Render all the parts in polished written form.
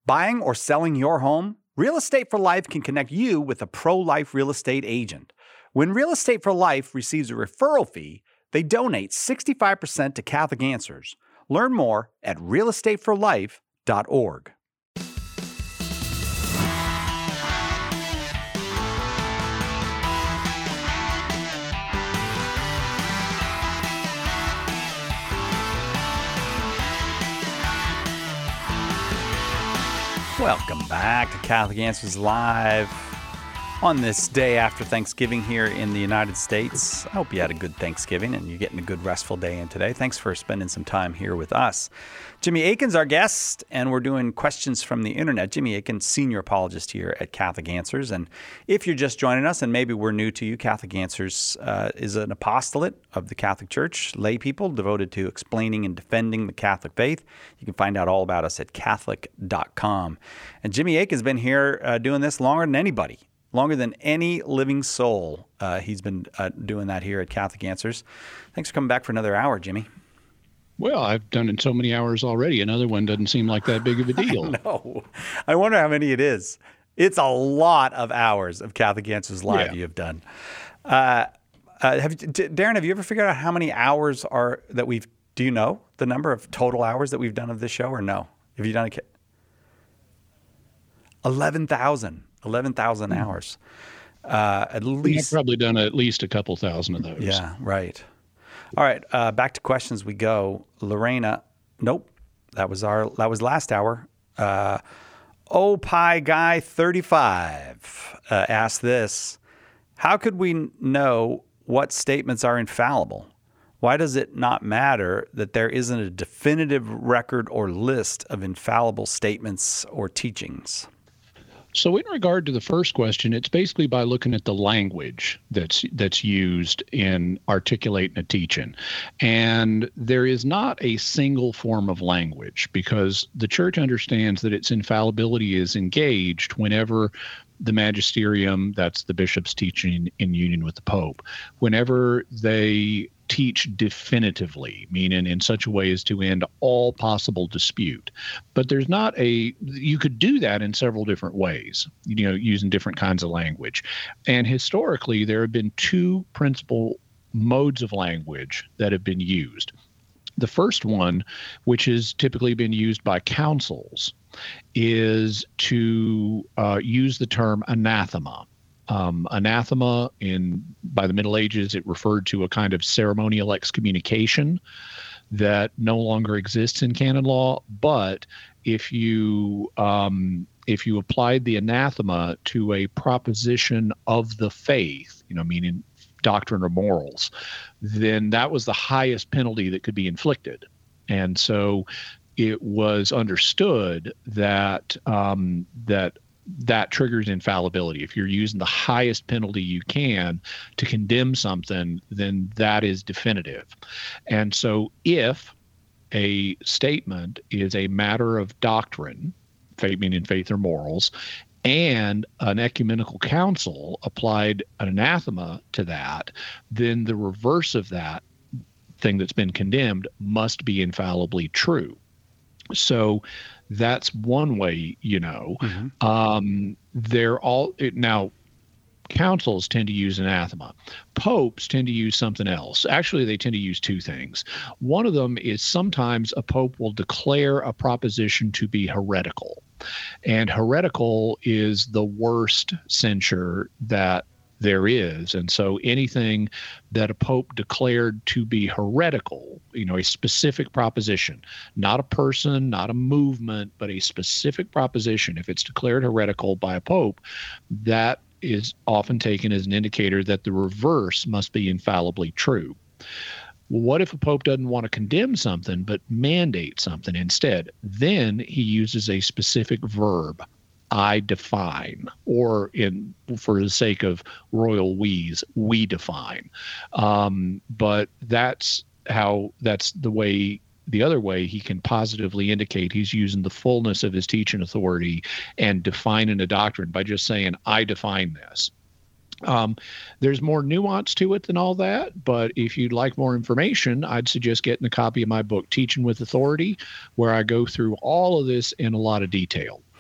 Buying or selling your home? Real Estate for Life can connect you with a pro-life real estate agent. When Real Estate for Life receives a referral fee, they donate 65% to Catholic Answers. Learn more at realestateforlife.org. Welcome back to Catholic Answers Live on this day after Thanksgiving here in the United States. I hope you had a good Thanksgiving and you're getting a good restful day in today. Thanks for spending some time here with us. Jimmy Akin's our guest, and we're doing questions from the internet. Jimmy Akin, senior apologist here at Catholic Answers. And if you're just joining us, and maybe we're new to you, Catholic Answers is an apostolate of the Catholic Church, lay people devoted to explaining and defending the Catholic faith. You can find out all about us at Catholic.com. And Jimmy Akin's been here doing this longer than anybody. Longer than any living soul. He's been doing that here at Catholic Answers. Thanks for coming back for another hour, Jimmy. Well, I've done it so many hours already. Another one doesn't seem like that big of a deal. No. I wonder how many it is. It's a lot of hours of Catholic Answers Live you have done. Darren, have you ever figured out how many hours do you know the number of total hours that we've done of this show or no? Have you done it? 11,000 hours. At least. I've probably done at least a couple thousand of those. Yeah, right. All right, back to questions we go. Lorena, nope, that was last hour. Pi Guy 35 asked this: how could we know what statements are infallible? Why does it not matter that there isn't a definitive record or list of infallible statements or teachings? So in regard to the first question, it's basically by looking at the language that's used in articulating a teaching. And there is not a single form of language, because the church understands that its infallibility is engaged whenever the magisterium, that's the bishop's teaching in union with the Pope, whenever they teach definitively, meaning in such a way as to end all possible dispute. But there's not you could do that in several different ways, using different kinds of language. And historically, there have been two principal modes of language that have been used. The first one, which has typically been used by councils, is to use the term anathema. Anathema by the Middle Ages, it referred to a kind of ceremonial excommunication that no longer exists in canon law. But if you applied the anathema to a proposition of the faith, meaning doctrine or morals, then that was the highest penalty that could be inflicted. And so it was understood that that triggers infallibility. If you're using the highest penalty you can to condemn something, then that is definitive. And so if a statement is a matter of doctrine, faith meaning faith or morals, and an ecumenical council applied an anathema to that, then the reverse of that thing that's been condemned must be infallibly true. So that's one way, Mm-hmm. Now, councils tend to use anathema. Popes tend to use something else. Actually, they tend to use two things. One of them is sometimes a pope will declare a proposition to be heretical. And heretical is the worst censure that there is. And so anything that a pope declared to be heretical, a specific proposition, not a person, not a movement, but a specific proposition, if it's declared heretical by a pope, that is often taken as an indicator that the reverse must be infallibly true. What if a pope doesn't want to condemn something but mandate something instead? Then he uses a specific verb, I define, or for the sake of royal we define. But that's the other way he can positively indicate he's using the fullness of his teaching authority and defining a doctrine by just saying, I define this. There's more nuance to it than all that, but if you'd like more information, I'd suggest getting a copy of my book, Teaching with Authority, where I go through all of this in a lot of detail.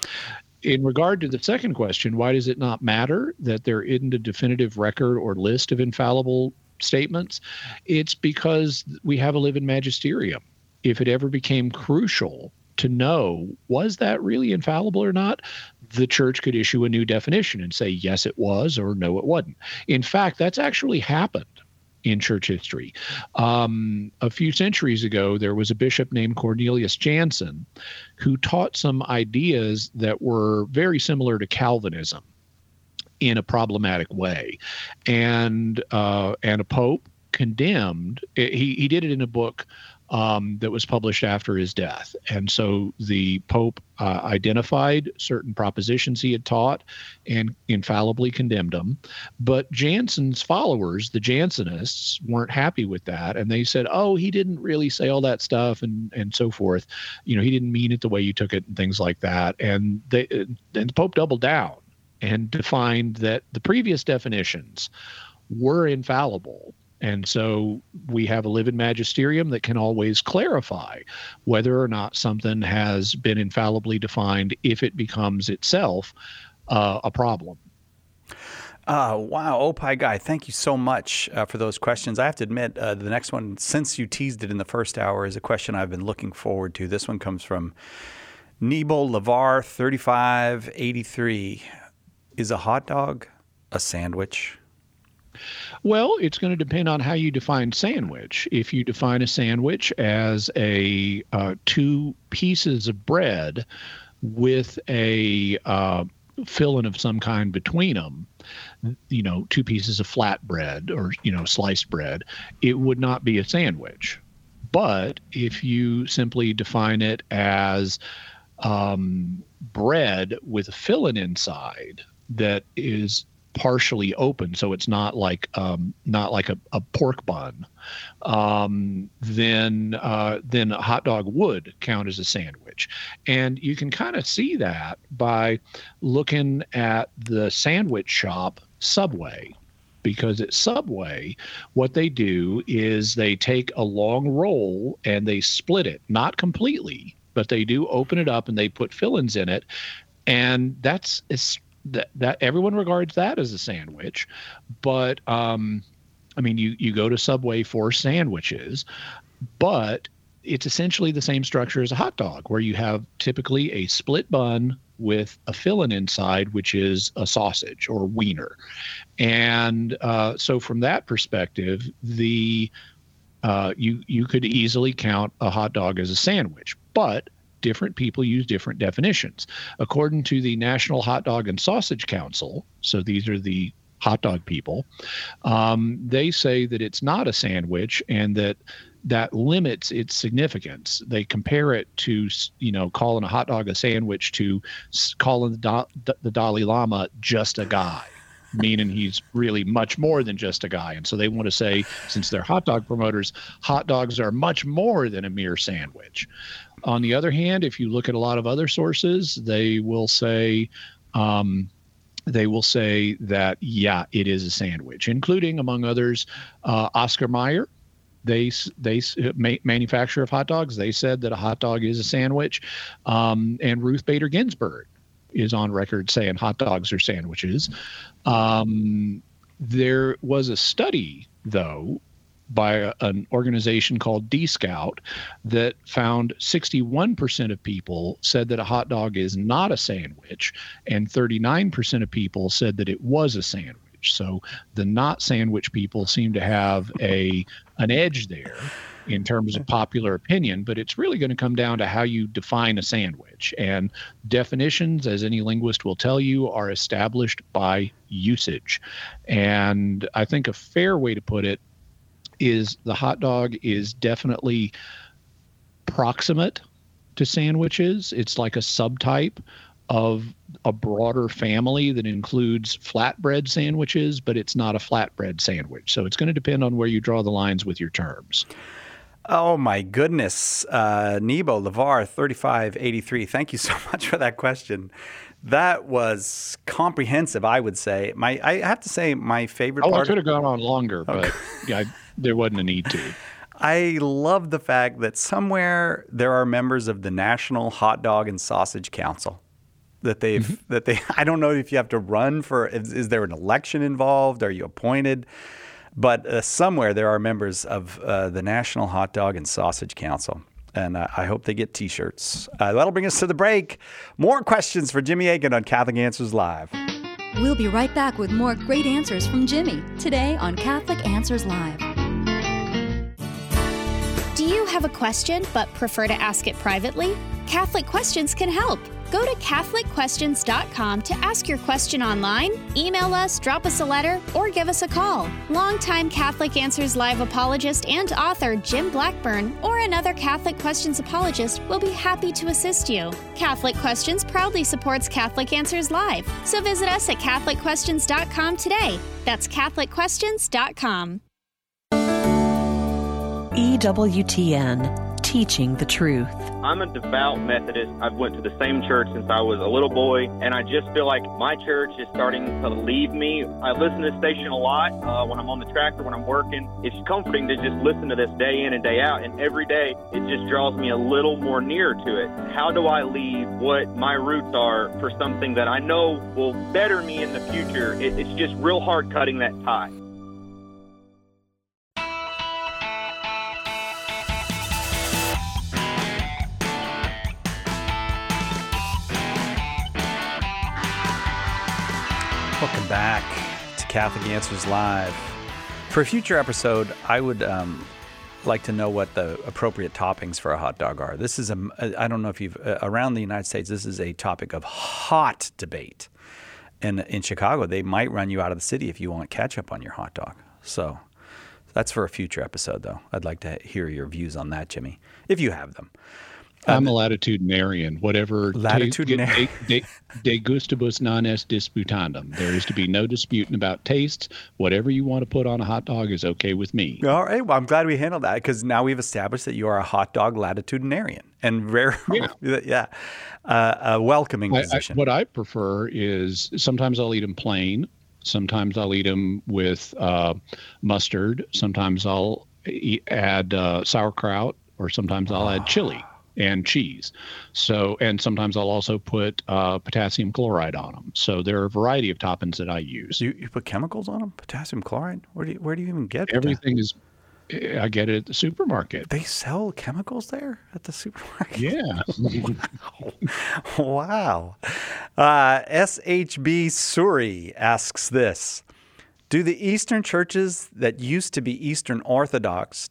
In regard to the second question, why does it not matter that there isn't a definitive record or list of infallible statements? It's because we have a living magisterium. If it ever became crucial to know, was that really infallible or not, the church could issue a new definition and say, yes, it was, or no, it wasn't. In fact, that's actually happened in church history. A few centuries ago, there was a bishop named Cornelius Jansen who taught some ideas that were very similar to Calvinism in a problematic way. And a pope condemned, he did it in a book that was published after his death. And so the Pope identified certain propositions he had taught and infallibly condemned them. But Jansen's followers, the Jansenists, weren't happy with that. And they said, oh, he didn't really say all that stuff and so forth. You know, he didn't mean it the way you took it and things like that. And then the Pope doubled down and defined that the previous definitions were infallible. And so we have a living magisterium that can always clarify whether or not something has been infallibly defined if it becomes itself a problem. Wow. Opie Guy, thank you so much for those questions. I have to admit, the next one, since you teased it in the first hour, is a question I've been looking forward to. This one comes from Nebo Lavar 3583. Is a hot dog a sandwich? Well, it's going to depend on how you define sandwich. If you define a sandwich as a 2 pieces of bread with a filling of some kind between them, 2 pieces of flat bread or, sliced bread, it would not be a sandwich. But if you simply define it as bread with a filling inside that is partially open, so it's not like a pork bun, then a hot dog would count as a sandwich. And you can kind of see that by looking at the sandwich shop Subway, because at Subway, what they do is they take a long roll and they split it, not completely, but they do open it up and they put fillings in it, and that everyone regards that as a sandwich. But you go to Subway for sandwiches, but it's essentially the same structure as a hot dog, where you have typically a split bun with a filling inside, which is a sausage or wiener. And so from that perspective, you could easily count a hot dog as a sandwich, but different people use different definitions. According to the National Hot Dog and Sausage Council, so these are the hot dog people, they say that it's not a sandwich and that limits its significance. They compare it to, calling a hot dog a sandwich to calling the Dalai Lama just a guy, meaning he's really much more than just a guy. And so they want to say, since they're hot dog promoters, hot dogs are much more than a mere sandwich. On the other hand, if you look at a lot of other sources, they will say that, yeah, it is a sandwich, including, among others, Oscar Mayer. They manufacturer of hot dogs. They said that a hot dog is a sandwich. And Ruth Bader Ginsburg is on record saying hot dogs are sandwiches. There was a study, though, by an organization called D-Scout that found 61% of people said that a hot dog is not a sandwich, and 39% of people said that it was a sandwich. So the not sandwich people seem to have an edge there in terms of popular opinion, but it's really going to come down to how you define a sandwich. And definitions, as any linguist will tell you, are established by usage. And I think a fair way to put it is the hot dog is definitely proximate to sandwiches. It's like a subtype of a broader family that includes flatbread sandwiches, but it's not a flatbread sandwich. So it's going to depend on where you draw the lines with your terms. Oh, my goodness. Nebo Lavar 3583. Thank you so much for that question. That was comprehensive, I would say. I have to say my favorite part. I could have gone on longer, but there wasn't a need to. I love the fact that somewhere there are members of the National Hot Dog and Sausage Council. that they. I don't know if you have to run for. Is there an election involved? Are you appointed? But somewhere there are members of the National Hot Dog and Sausage Council. And I hope they get T-shirts. That'll bring us to the break. More questions for Jimmy Akin on Catholic Answers Live. We'll be right back with more great answers from Jimmy today on Catholic Answers Live. Do you have a question but prefer to ask it privately? Catholic Questions can help. Go to CatholicQuestions.com to ask your question online, email us, drop us a letter, or give us a call. Longtime Catholic Answers Live apologist and author Jim Blackburn or another Catholic Questions apologist will be happy to assist you. Catholic Questions proudly supports Catholic Answers Live, so visit us at CatholicQuestions.com today. That's CatholicQuestions.com. EWTN, teaching the truth. I'm a devout Methodist. I've went to the same church since I was a little boy, and I just feel like my church is starting to leave me. I listen to this station a lot when I'm on the tractor, when I'm working. It's comforting to just listen to this day in and day out, and every day it just draws me a little more near to it. How do I leave what my roots are for something that I know will better me in the future? It's just real hard cutting that tie. Welcome back to Catholic Answers Live. For a future episode, I would like to know what the appropriate toppings for a hot dog are. This is I don't know if you've around the United States. This is a topic of hot debate, and in Chicago, they might run you out of the city if you want ketchup on your hot dog. So that's for a future episode, though. I'd like to hear your views on that, Jimmy, if you have them. I'm a latitudinarian. Whatever. Latitudinarian. De gustibus non est disputandum. There is to be no disputing about tastes. Whatever you want to put on a hot dog is okay with me. All right. Well, I'm glad we handled that because now we've established that you are a hot dog latitudinarian and a welcoming position. What I prefer is sometimes I'll eat them plain. Sometimes I'll eat them with mustard. Sometimes I'll add sauerkraut, or sometimes I'll add chili and cheese. So, and sometimes I'll also put potassium chloride on them. So there are a variety of toppings that I use. You put chemicals on them? Potassium chloride? Where do you even get everything? I get it at the supermarket. They sell chemicals there at the supermarket? Yeah. Wow. SHB Suri asks this. Do the Eastern churches that used to be Eastern Orthodox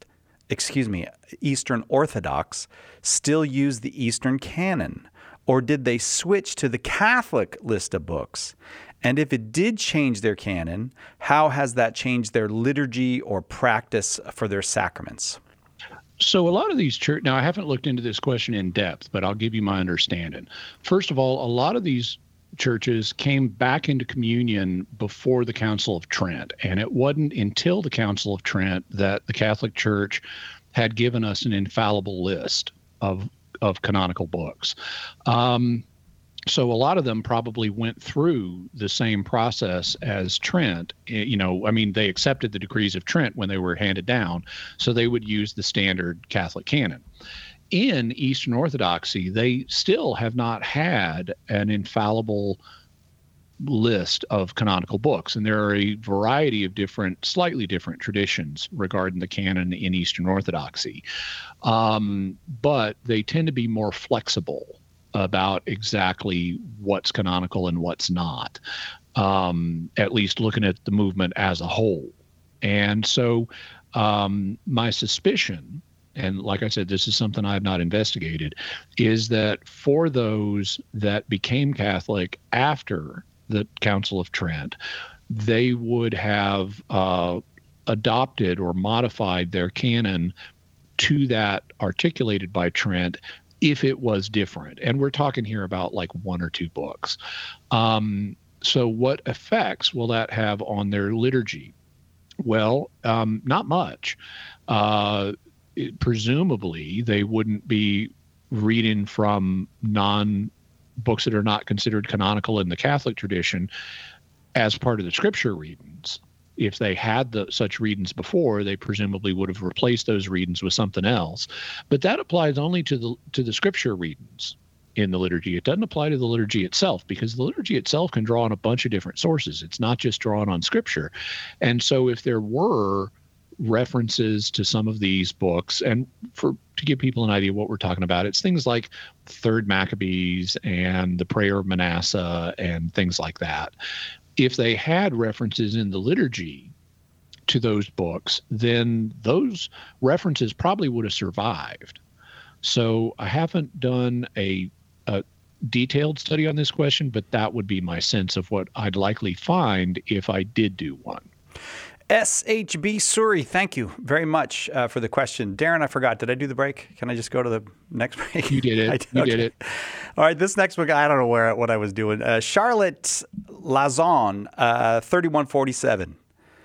still use the Eastern canon, or did they switch to the Catholic list of books? And if it did change their canon, how has that changed their liturgy or practice for their sacraments? So a lot of these churches, now I haven't looked into this question in depth, but I'll give you my understanding. First of all, a lot of these churches came back into communion before the Council of Trent, and it wasn't until the Council of Trent that the Catholic Church had given us an infallible list of canonical books. So a lot of them probably went through the same process as Trent. They accepted the decrees of Trent when they were handed down, so they would use the standard Catholic canon. In Eastern Orthodoxy, they still have not had an infallible list of canonical books, and there are a variety of slightly different traditions regarding the canon in Eastern Orthodoxy. But they tend to be more flexible about exactly what's canonical and what's not, at least looking at the movement as a whole. And so my suspicion, and like I said, this is something I have not investigated, is that for those that became Catholic after the Council of Trent, they would have adopted or modified their canon to that articulated by Trent if it was different. And we're talking here about like one or two books. So what effects will that have on their liturgy? Well, not much. Presumably, they wouldn't be reading from books that are not considered canonical in the Catholic tradition as part of the scripture readings. If they had such readings before, they presumably would have replaced those readings with something else. But that applies only to the scripture readings. in the liturgy. It doesn't apply to the liturgy itself, because the liturgy itself can draw on a bunch of different sources. It's not just drawn on Scripture. And so if there were references to some of these books, and to give people an idea of what we're talking about, it's things like Third Maccabees and the Prayer of Manasseh and things like that. If they had references in the liturgy to those books, then those references probably would have survived. So I haven't done a detailed study on this question, but that would be my sense of what I'd likely find if I did do one. SHB Suri, thank you very much for the question. Darren, I forgot. Did I do the break? Can I just go to the next break? You did it. You did it. All right, this next one, I don't know what I was doing. Charlotte Lazon, 3147.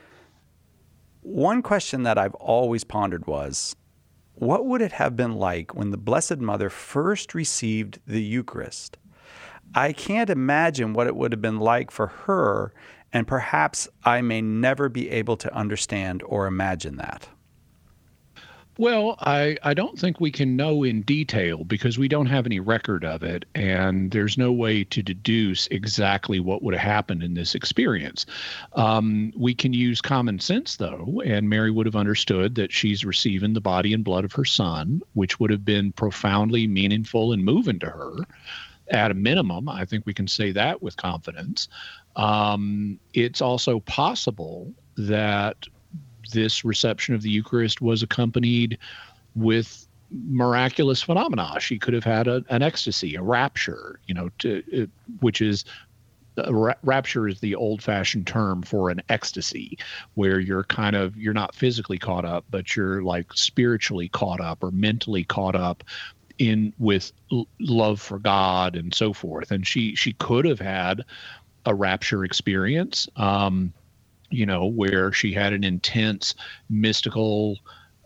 One question that I've always pondered was, what would it have been like when the Blessed Mother first received the Eucharist? I can't imagine what it would have been like for her, and perhaps I may never be able to understand or imagine that. Well, I don't think we can know in detail because we don't have any record of it, and there's no way to deduce exactly what would have happened in this experience. We can use common sense, though, and Mary would have understood that she's receiving the body and blood of her son, which would have been profoundly meaningful and moving to her. At a minimum, I think we can say that with confidence. It's also possible that this reception of the Eucharist was accompanied with miraculous phenomena. She could have had an ecstasy, a rapture, which is rapture is the old-fashioned term for an ecstasy, where you're not physically caught up, but you're like spiritually caught up or mentally caught up in with love for God and so forth. And she could have had a rapture experience, where she had an intense mystical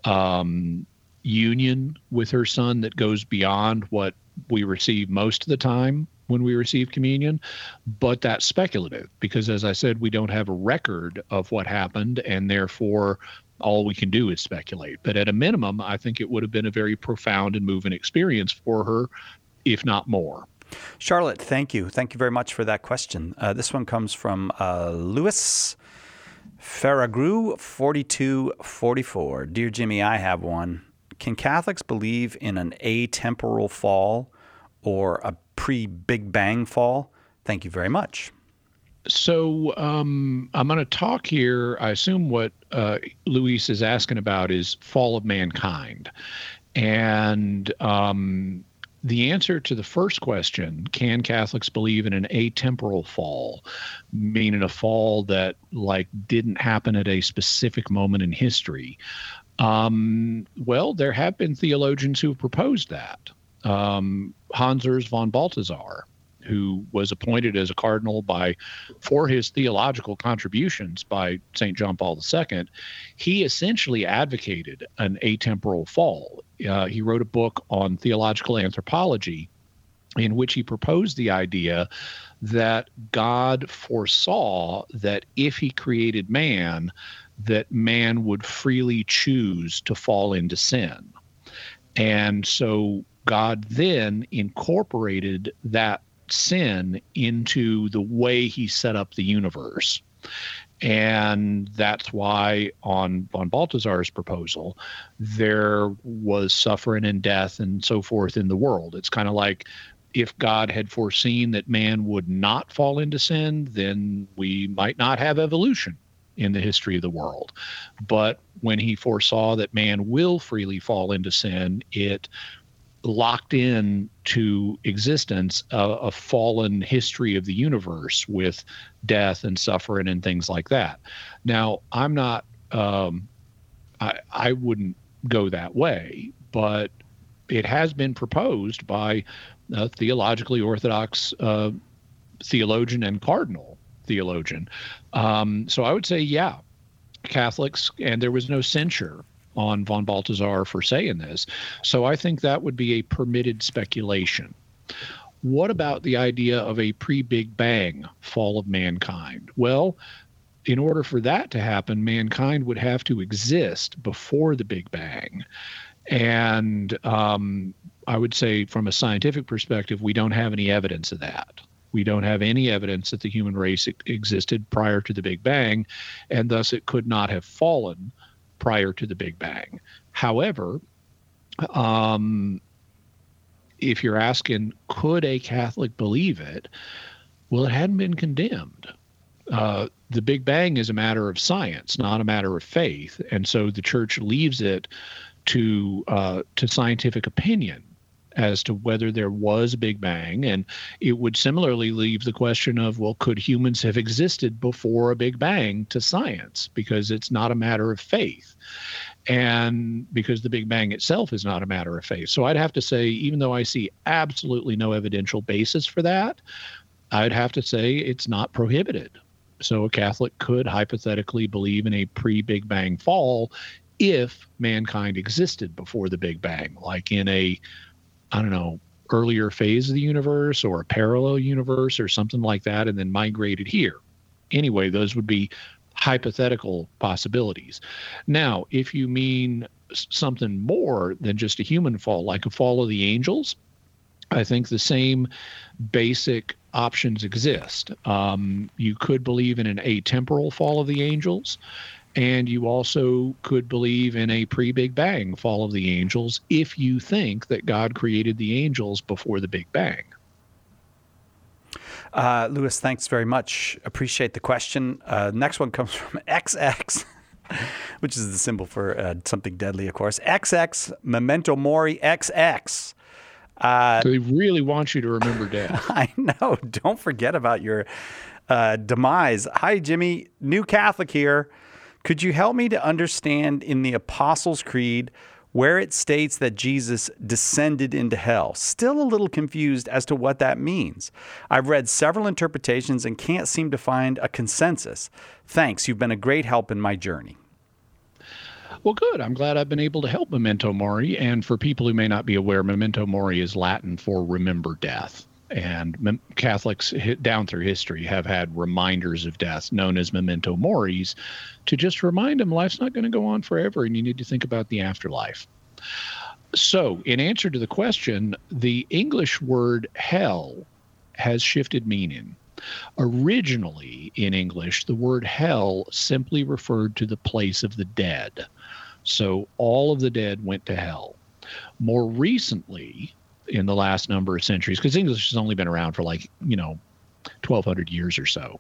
union with her son that goes beyond what we receive most of the time when we receive communion. But that's speculative because, as I said, we don't have a record of what happened, and therefore all we can do is speculate. But at a minimum, I think it would have been a very profound and moving experience for her, if not more. Charlotte, thank you. Thank you very much for that question. This one comes from Louis Faragru, 4244. Dear Jimmy, I have one. Can Catholics believe in an atemporal fall or a pre-Big Bang fall? Thank you very much. So I'm going to talk here. I assume what Luis is asking about is fall of mankind. And the answer to the first question, can Catholics believe in an atemporal fall, meaning a fall that didn't happen at a specific moment in history? Well, there have been theologians who have proposed that. Hans Urs von Balthasar, who was appointed as a cardinal for his theological contributions by St. John Paul II, he essentially advocated an atemporal fall. He wrote a book on theological anthropology in which he proposed the idea that God foresaw that if he created man, that man would freely choose to fall into sin. And so God then incorporated that sin into the way he set up the universe. And that's why on von Balthasar's proposal, there was suffering and death and so forth in the world. It's kind of like if God had foreseen that man would not fall into sin, then we might not have evolution in the history of the world. But when he foresaw that man will freely fall into sin, it locked in to existence a fallen history of the universe with death and suffering and things like that. Now, I'm not, I wouldn't go that way, but it has been proposed by a theologically orthodox theologian and cardinal theologian. So I would say, yeah, Catholics, and there was no censure on von Balthasar for saying this. So I think that would be a permitted speculation. What about the idea of a pre-Big Bang fall of mankind? Well, in order for that to happen, mankind would have to exist before the Big Bang. And I would say from a scientific perspective, we don't have any evidence of that. We don't have any evidence that the human race existed prior to the Big Bang, and thus it could not have fallen prior to the Big Bang. However, if you're asking, could a Catholic believe it? Well, it hadn't been condemned. The Big Bang is a matter of science, not a matter of faith, and so the Church leaves it to scientific opinion as to whether there was a Big Bang, and it would similarly leave the question of, well, could humans have existed before a Big Bang to science, because it's not a matter of faith, and because the Big Bang itself is not a matter of faith. So I'd have to say, even though I see absolutely no evidential basis for that, I'd have to say it's not prohibited. So a Catholic could hypothetically believe in a pre-Big Bang fall if mankind existed before the Big Bang, like in a, I don't know, earlier phase of the universe or a parallel universe or something like that, and then migrated here. Anyway, those would be hypothetical possibilities. Now, if you mean something more than just a human fall, like a fall of the angels, I think the same basic options exist. You could believe in an atemporal fall of the angels, and you also could believe in a pre-Big Bang fall of the angels if you think that God created the angels before the Big Bang. Lewis, thanks very much. Appreciate the question. Next one comes from XX, which is the symbol for something deadly, of course. XX, Memento Mori XX. So they really want you to remember death. I know. Don't forget about your demise. Hi, Jimmy. New Catholic here. Could you help me to understand in the Apostles' Creed where it states that Jesus descended into hell? Still a little confused as to what that means. I've read several interpretations and can't seem to find a consensus. Thanks. You've been a great help in my journey. Well, good. I'm glad I've been able to help Memento Mori. And for people who may not be aware, Memento Mori is Latin for remember death. And Catholics down through history have had reminders of death known as memento moris to just remind them life's not going to go on forever and you need to think about the afterlife. So in answer to the question, the English word hell has shifted meaning. Originally in English, the word hell simply referred to the place of the dead. So all of the dead went to hell. More recently, in the last number of centuries, because English has only been around for 1,200 years or so.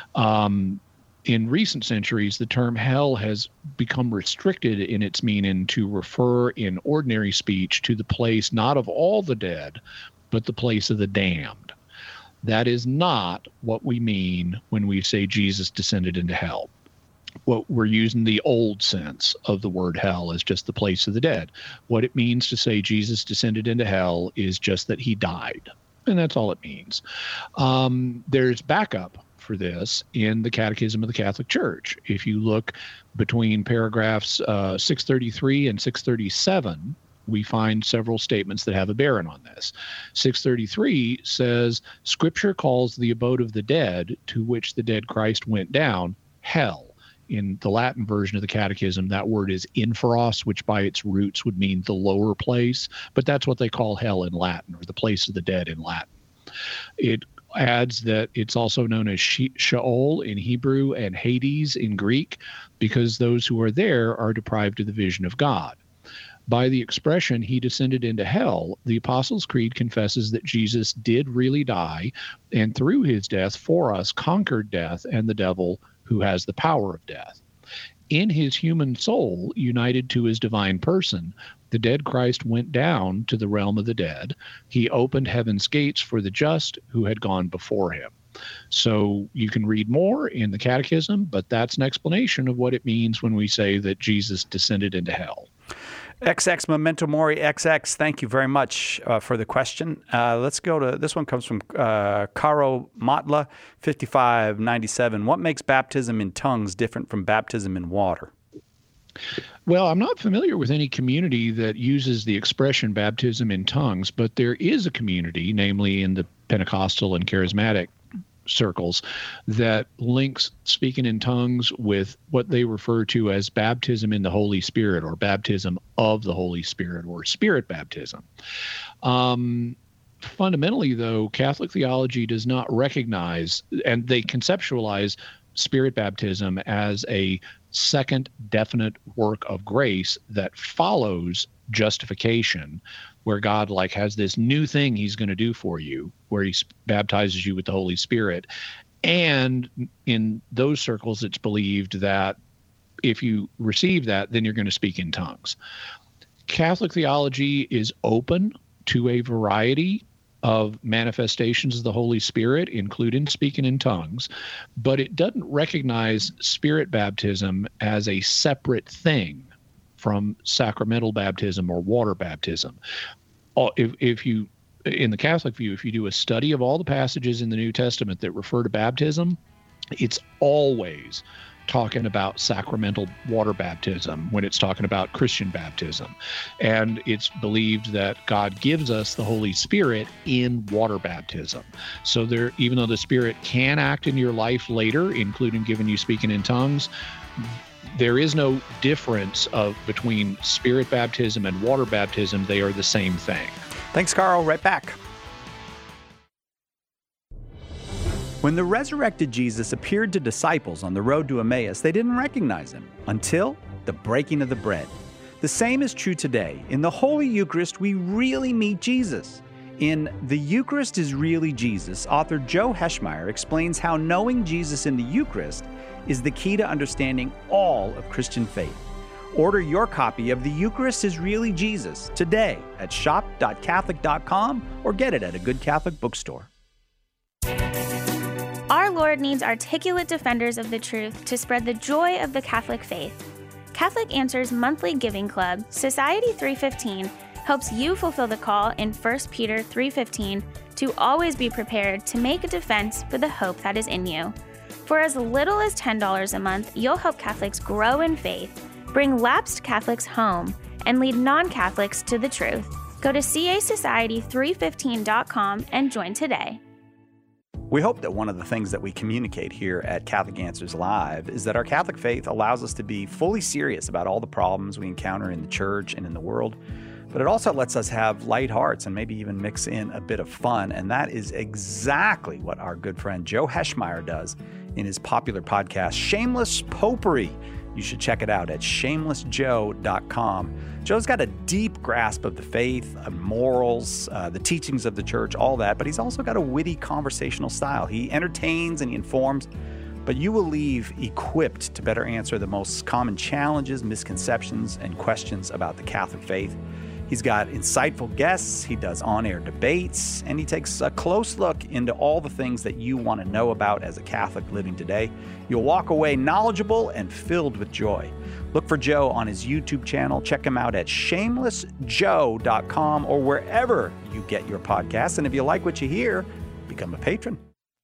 In recent centuries, the term hell has become restricted in its meaning to refer in ordinary speech to the place not of all the dead, but the place of the damned. That is not what we mean when we say Jesus descended into hell. What we're using the old sense of the word hell is just the place of the dead. What it means to say Jesus descended into hell is just that he died. And that's all it means. There's backup for this in the Catechism of the Catholic Church. If you look between paragraphs 633 and 637, we find several statements that have a bearing on this. 633 says, Scripture calls the abode of the dead, to which the dead Christ went down, hell. In the Latin version of the Catechism, that word is inferos, which by its roots would mean the lower place, but that's what they call hell in Latin, or the place of the dead in Latin. It adds that it's also known as Sheol in Hebrew and Hades in Greek, because those who are there are deprived of the vision of God. By the expression, he descended into hell, the Apostles' Creed confesses that Jesus did really die, and through his death for us conquered death and the devil, who has the power of death. In his human soul, united to his divine person, the dead Christ went down to the realm of the dead. He opened heaven's gates for the just who had gone before him. So you can read more in the Catechism, but that's an explanation of what it means when we say that Jesus descended into hell. XX Memento Mori XX, thank you very much for the question. Let's go to, this one comes from Caro Matla, 5597. What makes baptism in tongues different from baptism in water? Well, I'm not familiar with any community that uses the expression baptism in tongues, but there is a community, namely in the Pentecostal and Charismatic circles that links speaking in tongues with what they refer to as baptism in the Holy Spirit, or baptism of the Holy Spirit, or spirit baptism. Fundamentally, though, Catholic theology does not recognize, and they conceptualize spirit baptism as a second definite work of grace that follows justification, where God has this new thing he's going to do for you, where he baptizes you with the Holy Spirit. And in those circles, it's believed that if you receive that, then you're going to speak in tongues. Catholic theology is open to a variety of manifestations of the Holy Spirit, including speaking in tongues, but it doesn't recognize spirit baptism as a separate thing from sacramental baptism or water baptism. If you, in the Catholic view, if you do a study of all the passages in the New Testament that refer to baptism, it's always talking about sacramental water baptism when it's talking about Christian baptism. And it's believed that God gives us the Holy Spirit in water baptism. So there, even though the Spirit can act in your life later, including giving you speaking in tongues, there is no difference between spirit baptism and water baptism. They are the same thing. Thanks, Carl. Right back. When the resurrected Jesus appeared to disciples on the road to Emmaus, they didn't recognize him until the breaking of the bread. The same is true today. In the Holy Eucharist, we really meet Jesus. In The Eucharist is Really Jesus, author Joe Heschmeyer explains how knowing Jesus in the Eucharist is the key to understanding all of Christian faith. Order your copy of The Eucharist is Really Jesus today at shop.catholic.com or get it at a good Catholic bookstore. Our Lord needs articulate defenders of the truth to spread the joy of the Catholic faith. Catholic Answers monthly giving club, Society 315, helps you fulfill the call in 1 Peter 3:15 to always be prepared to make a defense for the hope that is in you. For as little as $10 a month, you'll help Catholics grow in faith, bring lapsed Catholics home, and lead non-Catholics to the truth. Go to casociety315.com and join today. We hope that one of the things that we communicate here at Catholic Answers Live is that our Catholic faith allows us to be fully serious about all the problems we encounter in the church and in the world, but it also lets us have light hearts and maybe even mix in a bit of fun, and that is exactly what our good friend Joe Heschmeyer does in his popular podcast, Shameless Popery. You should check it out at shamelessjoe.com. Joe's got a deep grasp of the faith, morals, the teachings of the church, all that, but he's also got a witty conversational style. He entertains and he informs, but you will leave equipped to better answer the most common challenges, misconceptions, and questions about the Catholic faith. He's got insightful guests, he does on-air debates, and he takes a close look into all the things that you want to know about as a Catholic living today. You'll walk away knowledgeable and filled with joy. Look for Joe on his YouTube channel. Check him out at shamelessjoe.com or wherever you get your podcasts. And if you like what you hear, become a patron.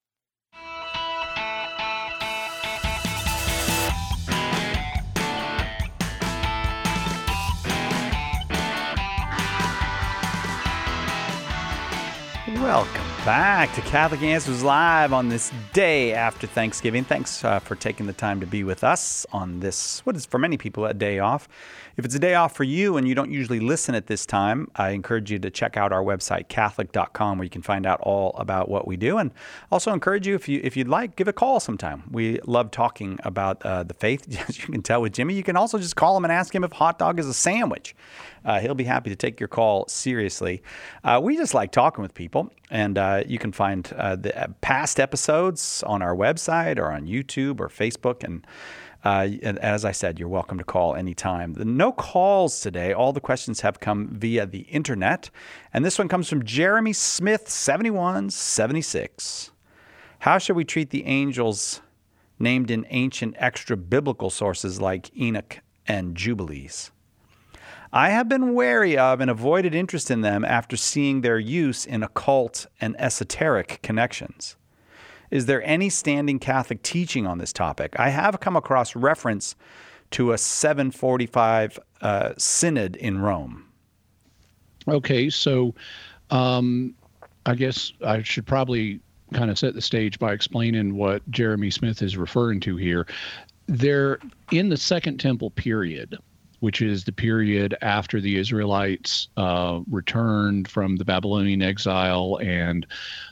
Welcome back to Catholic Answers Live on this day after Thanksgiving. Thanks for taking the time to be with us on this, what is for many people a day off. If it's a day off for you and you don't usually listen at this time, I encourage you to check out our website, Catholic.com, where you can find out all about what we do. And also encourage you, if you'd like, give a call sometime. We love talking about the faith, as you can tell with Jimmy. You can also just call him and ask him if hot dog is a sandwich. He'll be happy to take your call seriously. We just like talking with people, and you can find the past episodes on our website or on YouTube or Facebook. And as I said, you're welcome to call anytime. No calls today. All the questions have come via the internet. And this one comes from Jeremy Smith, 7176. How should we treat the angels named in ancient extra-biblical sources like Enoch and Jubilees? I have been wary of and avoided interest in them after seeing their use in occult and esoteric connections. Is there any standing Catholic teaching on this topic? I have come across reference to a 745 synod in Rome. Okay, so I guess I should probably kind of set the stage by explaining what Jeremy Smith is referring to here. They're in the Second Temple period, which is the period after the Israelites returned from the Babylonian exile and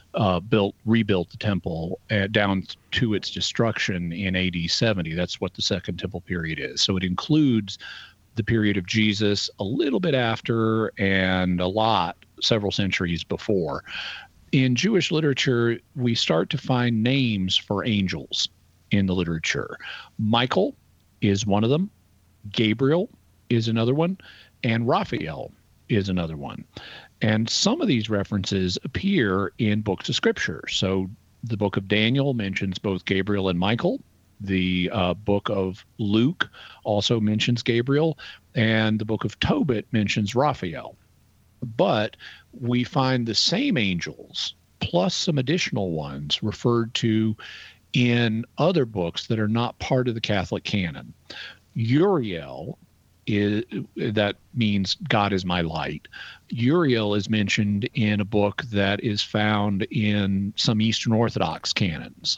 rebuilt the temple down to its destruction in AD 70. That's what the Second Temple period is. So it includes the period of Jesus, a little bit after, and several centuries before. In Jewish literature, we start to find names for angels in the literature. Michael is one of them. Gabriel is another one. And Raphael is another one. And some of these references appear in books of Scripture. So the book of Daniel mentions both Gabriel and Michael. The book of Luke also mentions Gabriel. And the book of Tobit mentions Raphael. But we find the same angels, plus some additional ones, referred to in other books that are not part of the Catholic canon. Uriel, that means God is my light. Uriel is mentioned in a book that is found in some Eastern Orthodox canons.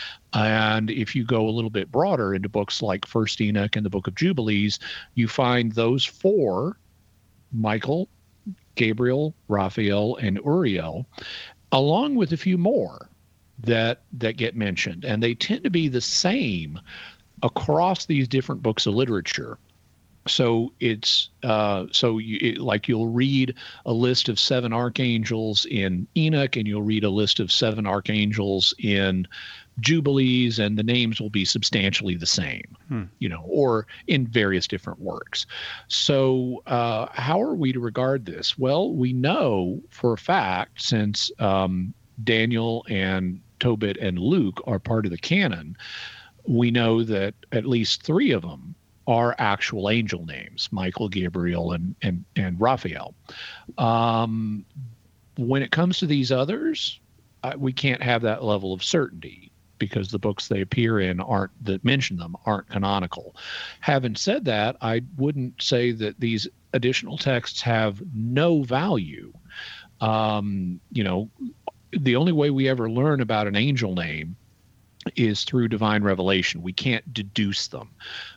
And if you go a little bit broader into books like First Enoch and the Book of Jubilees, you find those four, Michael, Gabriel, Raphael, and Uriel, along with a few more that get mentioned. And they tend to be the same across these different books of literature. So it's like you'll read a list of 7 archangels in Enoch, and you'll read a list of 7 archangels in Jubilees, and the names will be substantially the same, or in various different works. So how are we to regard this? Well, we know for a fact, since Daniel and Tobit and Luke are part of the canon, we know that at least 3 of them are actual angel names: Michael, Gabriel, and Raphael. When it comes to these others, we can't have that level of certainty, because the books they appear in that mention them aren't canonical. Having said that, I wouldn't say that these additional texts have no value. The only way we ever learn about an angel name is through divine revelation. We can't deduce them.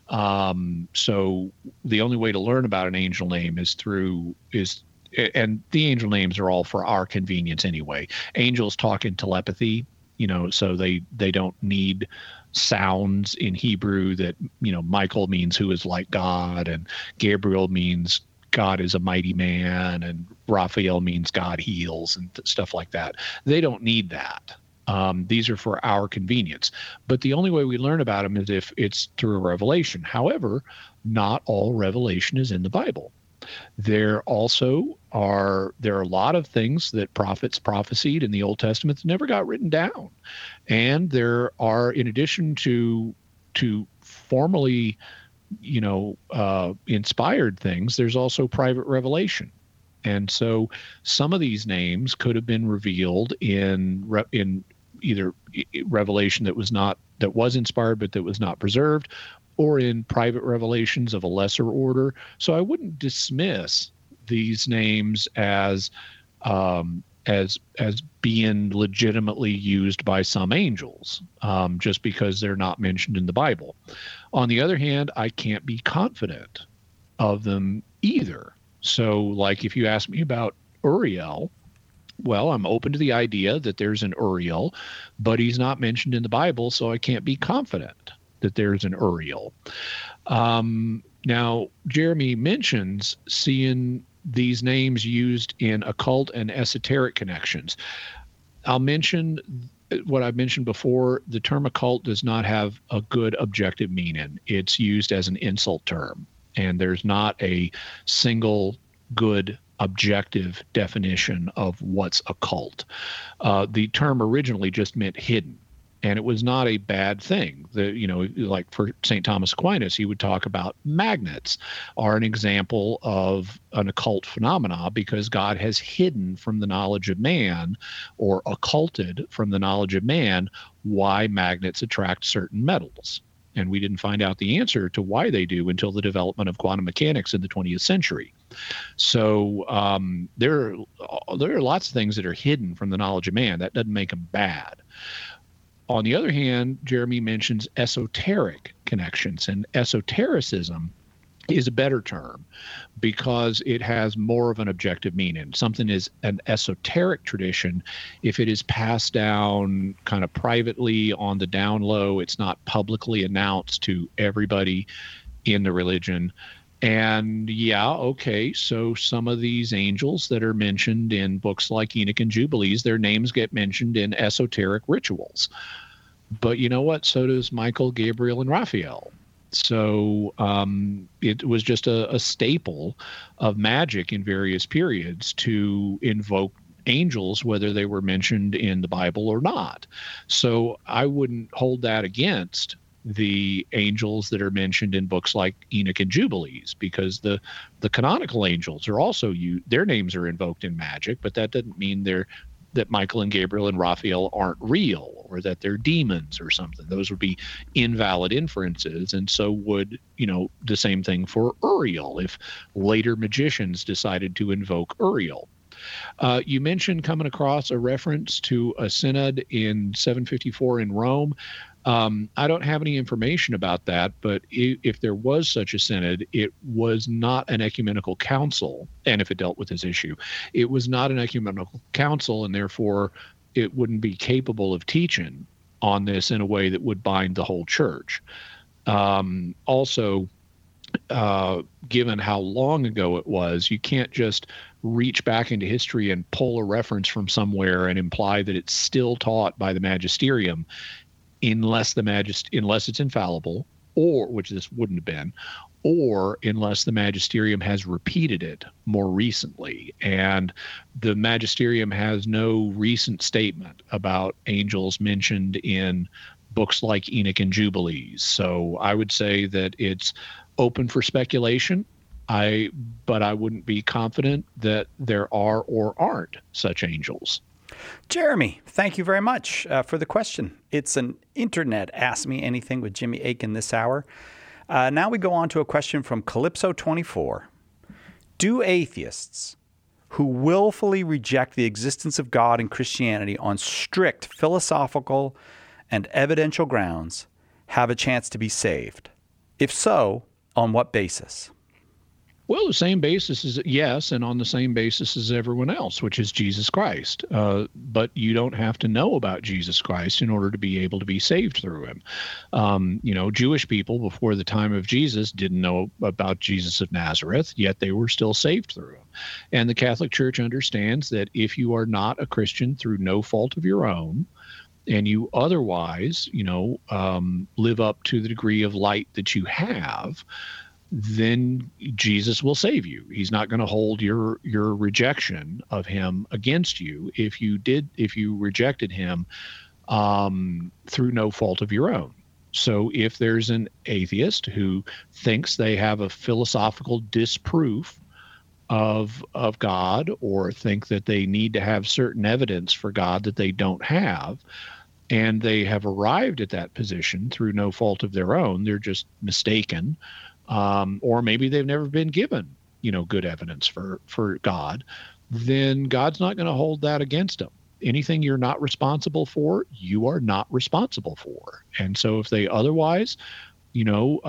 So the only way to learn about an angel name and the angel names are all for our convenience anyway. Angels talk in telepathy, so they don't need sounds in Hebrew that, Michael means who is like God, and Gabriel means God is a mighty man, and Raphael means God heals, and stuff like that. They don't need that. These are for our convenience. But the only way we learn about them is if it's through a revelation. However, not all revelation is in the Bible. There are a lot of things that prophets prophesied in the Old Testament that never got written down. And there are, in addition to formally, inspired things, there's also private revelation. And so some of these names could have been revealed in either revelation that was inspired but that was not preserved, or in private revelations of a lesser order. So I wouldn't dismiss these names as being legitimately used by some angels, just because they're not mentioned in the Bible. On the other hand, I can't be confident of them either. So, like, if you ask me about Uriel, well, I'm open to the idea that there's an Uriel, but he's not mentioned in the Bible, so I can't be confident that there's an Uriel. Now, Jeremy mentions seeing these names used in occult and esoteric connections. I'll mention what I've mentioned before. The term occult does not have a good objective meaning. It's used as an insult term, and there's not a single good objective definition of what's occult. The term originally just meant hidden, and it was not a bad thing. Like for St. Thomas Aquinas, he would talk about magnets are an example of an occult phenomena because God has hidden from the knowledge of man, or occulted from the knowledge of man, why magnets attract certain metals. And we didn't find out the answer to why they do until the development of quantum mechanics in the 20th century. So there are lots of things that are hidden from the knowledge of man. That doesn't make them bad. On the other hand, Jeremy mentions esoteric connections, and esotericism is a better term because it has more of an objective meaning. Something is an esoteric tradition if it is passed down kind of privately on the down low. It's not publicly announced to everybody in the religion. And so some of these angels that are mentioned in books like Enoch and Jubilees, their names get mentioned in esoteric rituals. But you know what? So does Michael, Gabriel, and Raphael. So it was just a staple of magic in various periods to invoke angels, whether they were mentioned in the Bible or not. So I wouldn't hold that against the angels that are mentioned in books like Enoch and Jubilees, because the canonical angels are also their names are invoked in magic, but that doesn't mean that Michael and Gabriel and Raphael aren't real, or that they're demons or something. Those would be invalid inferences. And so would, the same thing for Uriel if later magicians decided to invoke Uriel. You mentioned coming across a reference to a synod in 754 in Rome. I don't have any information about that, but if there was such a synod, it was not an ecumenical council. And if it dealt with this issue, it was not an ecumenical council, and therefore it wouldn't be capable of teaching on this in a way that would bind the whole church. Also, given how long ago it was, you can't just reach back into history and pull a reference from somewhere and imply that it's still taught by the magisterium, unless it's infallible, or which this wouldn't have been, or unless the magisterium has repeated it more recently. And the magisterium has no recent statement about angels mentioned in books like Enoch and Jubilees. So I would say that it's open for speculation. But I wouldn't be confident that there are or aren't such angels. Jeremy, thank you very much for the question. It's an internet Ask Me Anything with Jimmy Akin this hour. Now we go on to a question from Calypso24. Do atheists who willfully reject the existence of God and Christianity on strict philosophical and evidential grounds have a chance to be saved? If so, on what basis? Well, the same basis is yes, and on the same basis as everyone else, which is Jesus Christ. But you don't have to know about Jesus Christ in order to be able to be saved through him. Jewish people before the time of Jesus didn't know about Jesus of Nazareth, yet they were still saved through him. And the Catholic Church understands that if you are not a Christian through no fault of your own, and you otherwise, live up to the degree of light that you have, then Jesus will save you. He's not going to hold your rejection of him against you if you rejected him through no fault of your own. So if there's an atheist who thinks they have a philosophical disproof of God, or think that they need to have certain evidence for God that they don't have, and they have arrived at that position through no fault of their own, they're just mistaken. Or maybe they've never been given, good evidence for God, then God's not going to hold that against them. Anything you're not responsible for, you are not responsible for. And so if they otherwise, live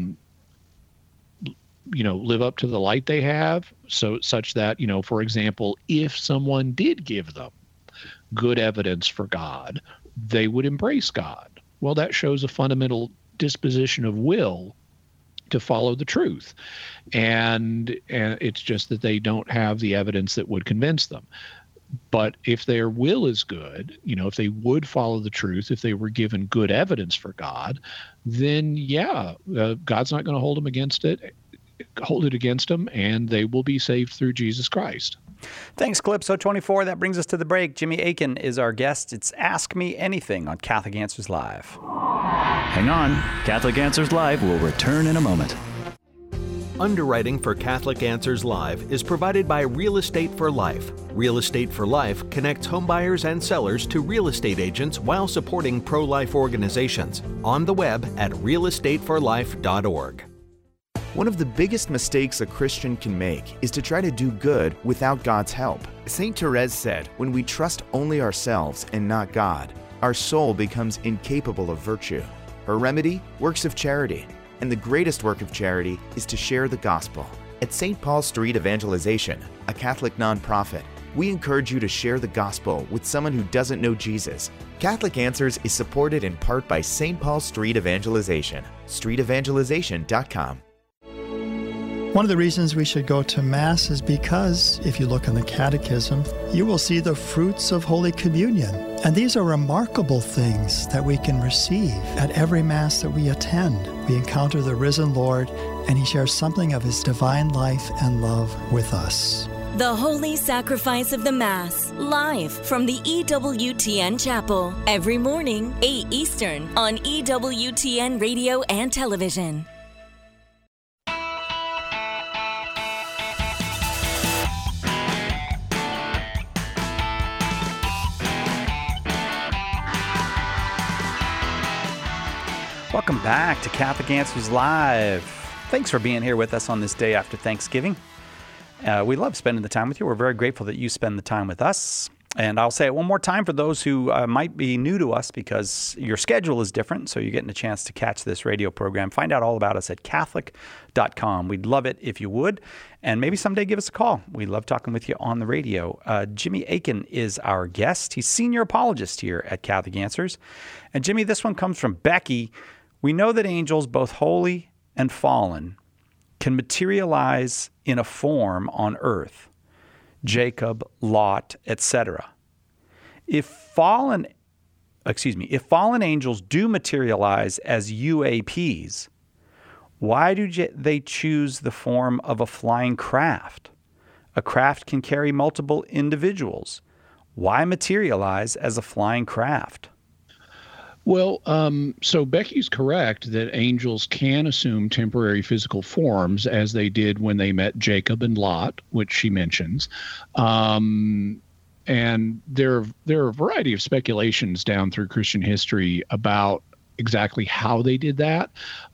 up to the light they have, such that, for example, if someone did give them good evidence for God, they would embrace God. Well, that shows a fundamental disposition of will to follow the truth. And it's just that they don't have the evidence that would convince them. But if their will is good, if they would follow the truth, if they were given good evidence for God, then God's not going to hold it against them, and they will be saved through Jesus Christ. Thanks, Calypso24. That brings us to the break. Jimmy Akin is our guest. It's Ask Me Anything on Catholic Answers Live. Hang on. Catholic Answers Live will return in a moment. Underwriting for Catholic Answers Live is provided by Real Estate for Life. Real Estate for Life connects homebuyers and sellers to real estate agents while supporting pro-life organizations. On the web at realestateforlife.org. One of the biggest mistakes a Christian can make is to try to do good without God's help. St. Therese said, when we trust only ourselves and not God, our soul becomes incapable of virtue. Her remedy? Works of charity. And the greatest work of charity is to share the gospel. At St. Paul Street Evangelization, a Catholic nonprofit, we encourage you to share the gospel with someone who doesn't know Jesus. Catholic Answers is supported in part by St. Paul Street Evangelization, streetevangelization.com. One of the reasons we should go to Mass is because, if you look in the Catechism, you will see the fruits of Holy Communion. And these are remarkable things that we can receive at every Mass that we attend. We encounter the risen Lord, and He shares something of His divine life and love with us. The Holy Sacrifice of the Mass, live from the EWTN Chapel, every morning, 8 Eastern, on EWTN Radio and Television. Welcome back to Catholic Answers Live. Thanks for being here with us on this day after Thanksgiving. We love spending the time with you. We're very grateful that you spend the time with us. And I'll say it one more time for those who might be new to us because your schedule is different, so you're getting a chance to catch this radio program. Find out all about us at Catholic.com. We'd love it if you would. And maybe someday give us a call. We love talking with you on the radio. Jimmy Akin is our guest. He's senior apologist here at Catholic Answers. And Jimmy, this one comes from Becky. We know that angels, both holy and fallen, can materialize in a form on earth. Jacob, Lot, etc. If fallen angels do materialize as UAPs, why do they choose the form of a flying craft? A craft can carry multiple individuals. Why materialize as a flying craft? Well, so Becky's correct that angels can assume temporary physical forms as they did when they met Jacob and Lot, which she mentions. And there are a variety of speculations down through Christian history about exactly how they did that.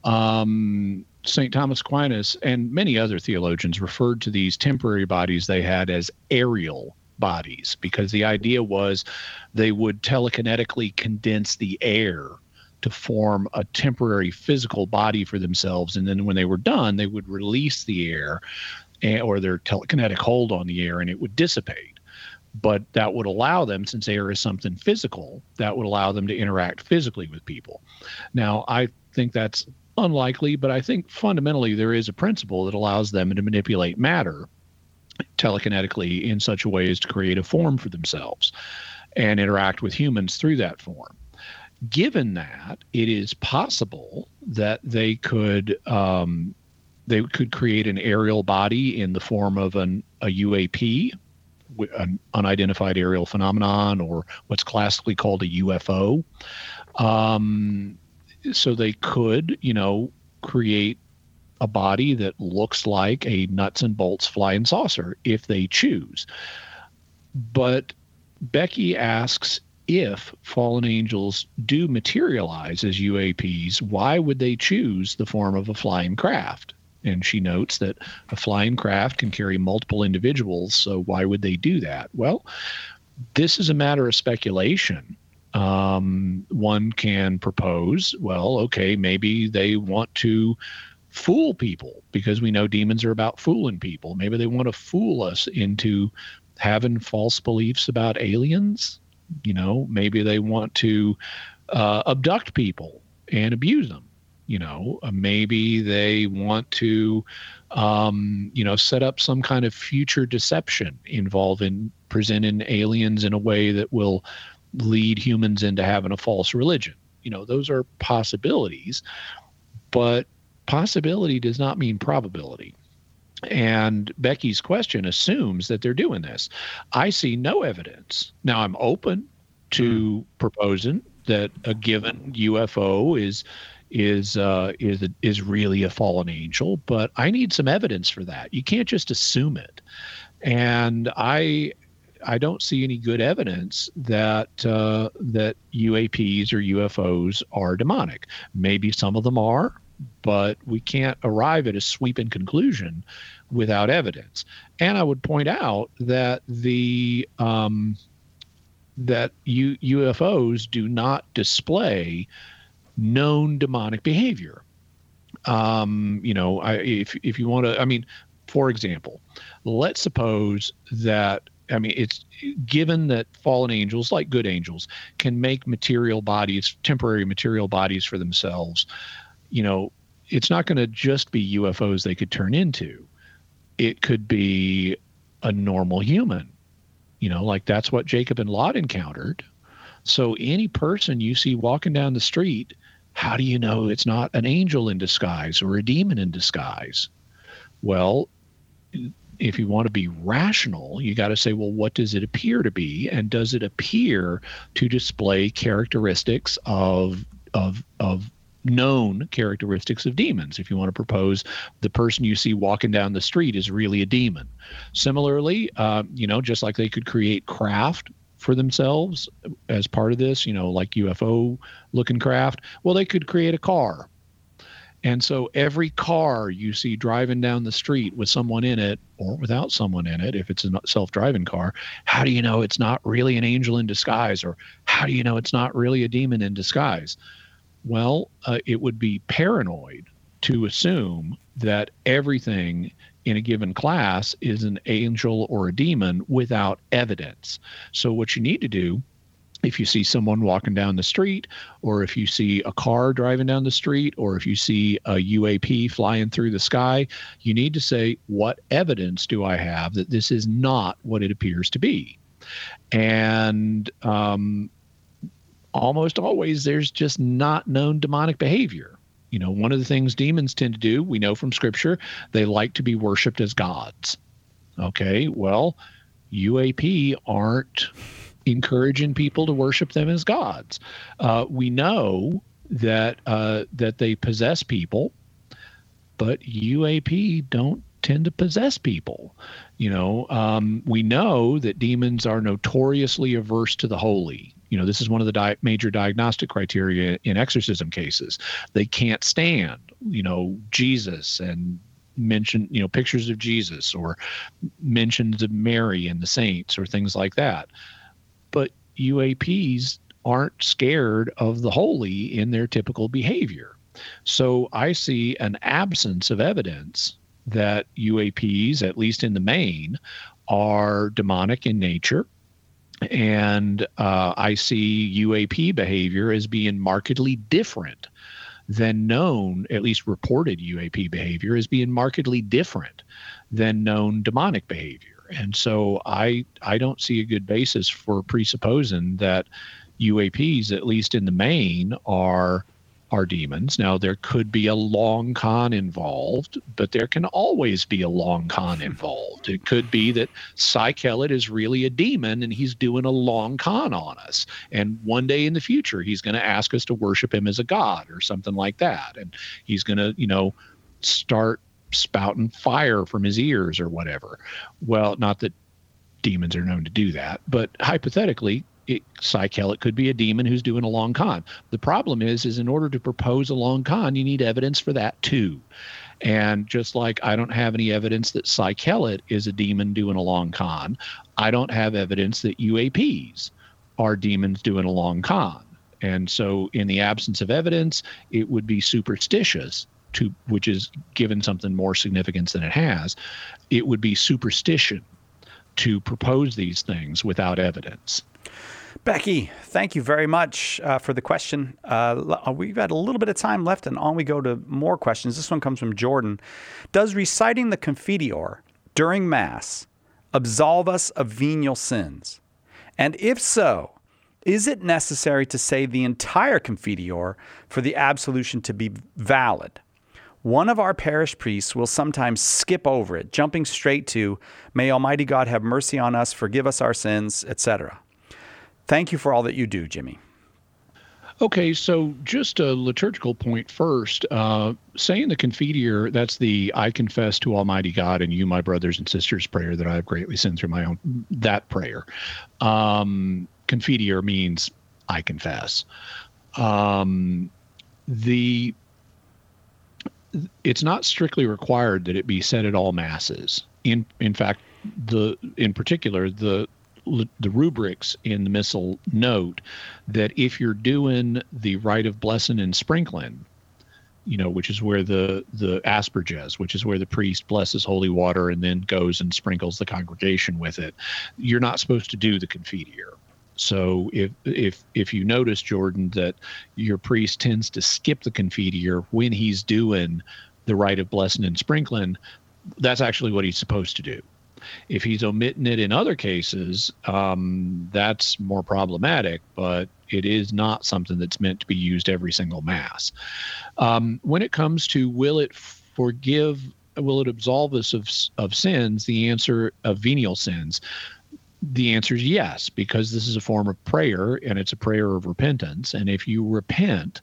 St. Thomas Aquinas and many other theologians referred to these temporary bodies they had as aerial bodies, because the idea was they would telekinetically condense the air to form a temporary physical body for themselves. And then when they were done, they would release the air or their telekinetic hold on the air, and it would dissipate. But that would allow them, since air is something physical, that would allow them to interact physically with people. Now, I think that's unlikely, but I think fundamentally there is a principle that allows them to manipulate matter telekinetically in such a way as to create a form for themselves and interact with humans through that form. Given that, it is possible that they could create an aerial body in the form of a UAP, an unidentified aerial phenomenon, or what's classically called a UFO. So they could, create a body that looks like a nuts and bolts flying saucer if they choose. But Becky asks, if fallen angels do materialize as UAPs, why would they choose the form of a flying craft? And she notes that a flying craft can carry multiple individuals, so why would they do that? Well, this is a matter of speculation. One can propose, well, okay, maybe they want to fool people, because we know demons are about fooling people. Maybe they want to fool us into having false beliefs about aliens. Maybe they want to abduct people and abuse them. Maybe they want to, set up some kind of future deception involving presenting aliens in a way that will lead humans into having a false religion. Those are possibilities, but possibility does not mean probability. And Becky's question assumes that they're doing this. I see no evidence. Now, I'm open to proposing that a given UFO is really a fallen angel, but I need some evidence for that. You can't just assume it. And I don't see any good evidence that UAPs or UFOs are demonic. Maybe some of them are. but we can't arrive at a sweeping conclusion without evidence. And I would point out that UFOs do not display known demonic behavior. If you want to, for example, let's suppose that, it's given that fallen angels, like good angels, can make material bodies, temporary material bodies for themselves. It's not going to just be UFOs they could turn into. It could be a normal human, like that's what Jacob and Lot encountered. So any person you see walking down the street, how do you know it's not an angel in disguise or a demon in disguise? Well, if you want to be rational, you got to say, well, what does it appear to be? And does it appear to display characteristics of known characteristics of demons? If you want to propose the person you see walking down the street is really a demon. Similarly, just like they could create craft for themselves as part of this, like UFO looking craft, well, they could create a car. And so every car you see driving down the street with someone in it or without someone in it, if it's a self-driving car, how do you know it's not really an angel in disguise? Or how do you know it's not really a demon in disguise? Well, it would be paranoid to assume that everything in a given class is an angel or a demon without evidence. So what you need to do, if you see someone walking down the street, or if you see a car driving down the street, or if you see a UAP flying through the sky, you need to say, what evidence do I have that this is not what it appears to be? And almost always there's just not known demonic behavior. One of the things demons tend to do, we know from Scripture, they like to be worshiped as gods. Okay, well, UAP aren't encouraging people to worship them as gods. We know that they possess people, but UAP don't tend to possess people. We know that demons are notoriously averse to the holy. This is one of the major diagnostic criteria in exorcism cases. They can't stand, Jesus and mention, pictures of Jesus or mentions of Mary and the saints or things like that. But UAPs aren't scared of the holy in their typical behavior. So I see an absence of evidence that UAPs, at least in the main, are demonic in nature. And I see UAP behavior as being markedly different than known, at least reported UAP behavior as being markedly different than known demonic behavior. And so I don't see a good basis for presupposing that UAPs, at least in the main, are demons. Now, there could be a long con involved, but there can always be a long con involved. It could be that Psychelet is really a demon and he's doing a long con on us. And one day in the future, he's going to ask us to worship him as a god or something like that. And he's going to, start spouting fire from his ears or whatever. Well, not that demons are known to do that, but hypothetically, Psychelet could be a demon who's doing a long con. The problem is in order to propose a long con, you need evidence for that too. And just like I don't have any evidence that Psychelet is a demon doing a long con, I don't have evidence that UAPs are demons doing a long con. And so in the absence of evidence, it would be superstitious which is given something more significance than it has. It would be superstition to propose these things without evidence. Becky, thank you very much for the question. We've got a little bit of time left, and on we go to more questions. This one comes from Jordan. Does reciting the Confiteor during Mass absolve us of venial sins? And if so, is it necessary to say the entire Confiteor for the absolution to be valid? One of our parish priests will sometimes skip over it, jumping straight to, "May Almighty God have mercy on us, forgive us our sins," etc. Thank you for all that you do, Jimmy. Okay, so just a liturgical point first. Saying the Confiteor, that's the "I confess to Almighty God and you, my brothers and sisters" prayer that I have greatly sinned through my own, that prayer. Confiteor means "I confess." it's not strictly required that it be said at all masses. In fact, in particular, the rubrics in the missal note that if you're doing the rite of blessing and sprinkling, which is where the asperges, which is where the priest blesses holy water and then goes and sprinkles the congregation with it, you're not supposed to do the Confiteor. So if you notice, Jordan, that your priest tends to skip the Confiteor when he's doing the rite of blessing and sprinkling, that's actually what he's supposed to do. If he's omitting it in other cases, that's more problematic, but it is not something that's meant to be used every single Mass. When it comes to will it absolve us of sins, the answer of venial sins, the answer is yes, because this is a form of prayer, and it's a prayer of repentance. And if you repent,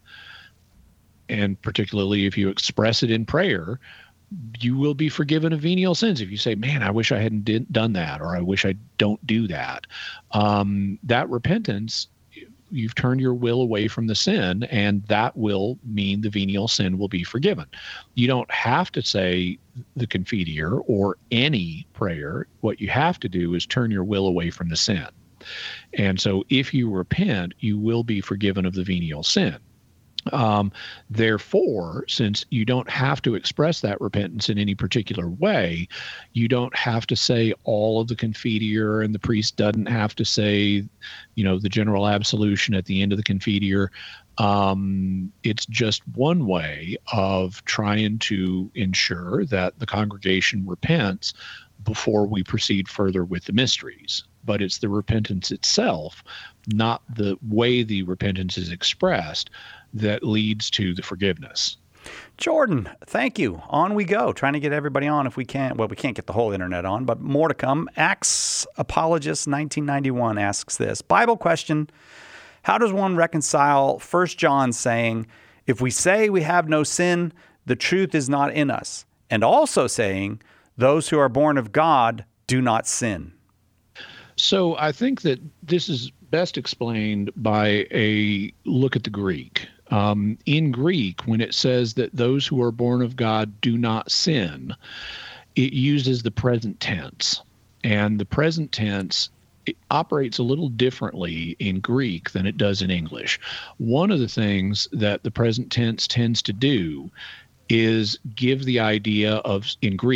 and particularly if you express it in prayer, you will be forgiven of venial sins. If you say, man, I wish I hadn't done that, or I wish I don't do that, that repentance, you've turned your will away from the sin, and that will mean the venial sin will be forgiven. You don't have to say the Confiteor or any prayer. What you have to do is turn your will away from the sin. And so if you repent, you will be forgiven of the venial sin. Therefore, since you don't have to express that repentance in any particular way, you don't have to say all of the Confiteor, and the priest doesn't have to say, the general absolution at the end of the Confiteor. It's just one way of trying to ensure that the congregation repents before we proceed further with the mysteries. But it's the repentance itself, not the way the repentance is expressed, that leads to the forgiveness. Jordan, thank you. On we go, trying to get everybody on if we can. Well, we can't get the whole internet on, but more to come. Acts Apologist 1991 asks this. Bible question, how does one reconcile 1 John saying, if we say we have no sin, the truth is not in us, and also saying, those who are born of God do not sin? So I think that this is best explained by a look at the Greek. In Greek, when it says that those who are born of God do not sin, it uses the present tense. And the present tense, it operates a little differently in Greek than it does in English. One of the things that the present tense tends to do is give the idea of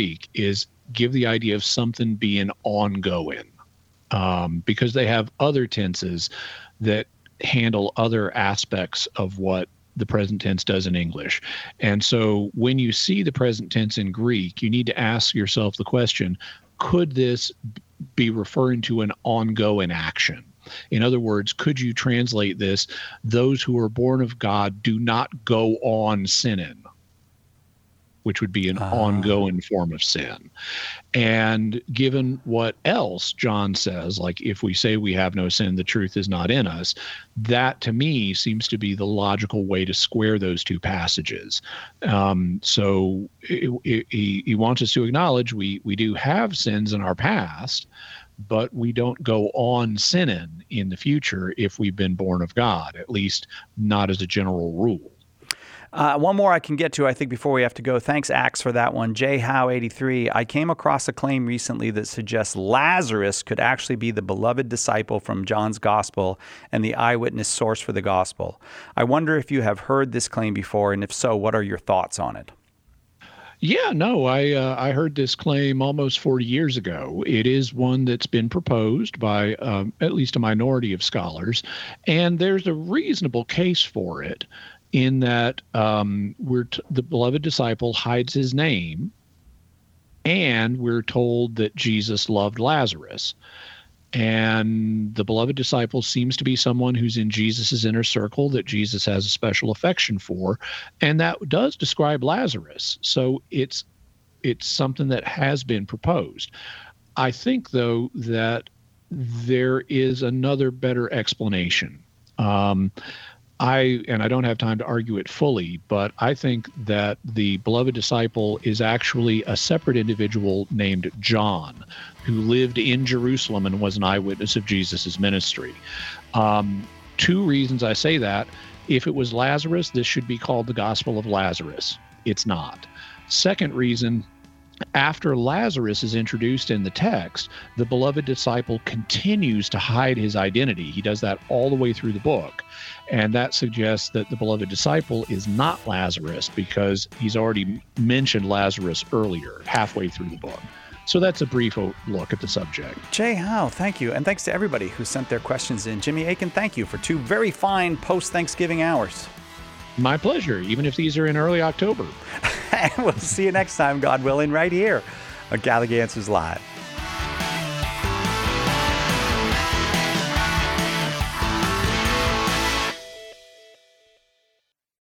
something being ongoing. Because they have other tenses that handle other aspects of what the present tense does in English. And so when you see the present tense in Greek, you need to ask yourself the question, could this be referring to an ongoing action? In other words, could you translate this, those who are born of God do not go on sinning, which would be an ongoing form of sin. And given what else John says, like if we say we have no sin, the truth is not in us, that to me seems to be the logical way to square those two passages. So he wants us to acknowledge we do have sins in our past, but we don't go on sinning in the future if we've been born of God, at least not as a general rule. One more I can get to, I think, before we have to go. Thanks, Axe, for that one. J. Howe 83. I came across a claim recently that suggests Lazarus could actually be the beloved disciple from John's gospel and the eyewitness source for the gospel. I wonder if you have heard this claim before, and if so, what are your thoughts on it? Yeah, no, I heard this claim almost 40 years ago. It is one that's been proposed by at least a minority of scholars, and there's a reasonable case for it. In that the beloved disciple hides his name, and we're told that Jesus loved Lazarus. And the beloved disciple seems to be someone who's in Jesus's inner circle that Jesus has a special affection for, and that does describe Lazarus. So it's something that has been proposed. I think, though, that there is another better explanation. I don't have time to argue it fully, but I think that the beloved disciple is actually a separate individual named John, who lived in Jerusalem and was an eyewitness of Jesus's ministry. 2 reasons I say that. If it was Lazarus, this should be called the Gospel of Lazarus. it's not. Second reason, after Lazarus is introduced in the text, the beloved disciple continues to hide his identity. He does that all the way through the book. And that suggests that the beloved disciple is not Lazarus, because he's already mentioned Lazarus earlier, halfway through the book. So that's a brief look at the subject. Jay Howe, thank you. And thanks to everybody who sent their questions in. Jimmy Akin, thank you for 2 very fine post-Thanksgiving hours. My pleasure, even if these are in early October. And we'll see you next time, God willing, right here on Catholic Answers Live.